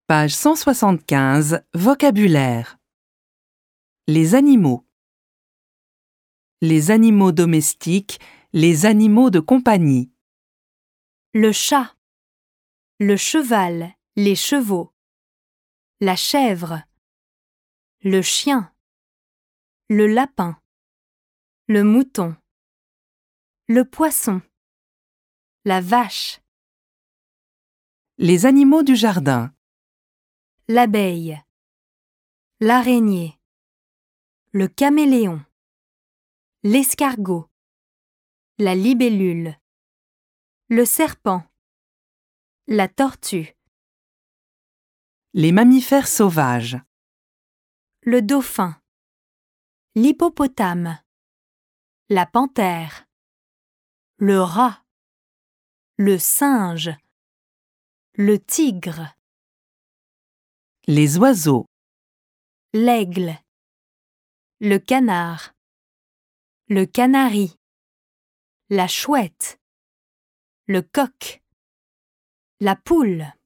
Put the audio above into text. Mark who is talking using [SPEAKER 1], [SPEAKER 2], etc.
[SPEAKER 1] Page 175, vocabulaire. Les animaux. Les animaux domestiques, les animaux de compagnie.
[SPEAKER 2] Le chat, le cheval, les chevaux, la chèvre, le chien, le lapin, le mouton, le poisson, la vache,
[SPEAKER 1] Les animaux du jardin.
[SPEAKER 2] l'abeille, l'araignée, le caméléon, l'escargot, la libellule, le serpent, la tortue,
[SPEAKER 1] Les mammifères sauvages.
[SPEAKER 2] le dauphin, l'hippopotame, la panthère, le rat, le singe, le tigre,
[SPEAKER 1] Les oiseaux.
[SPEAKER 2] l'aigle, le canard, le canari, la chouette, le coq, la poule.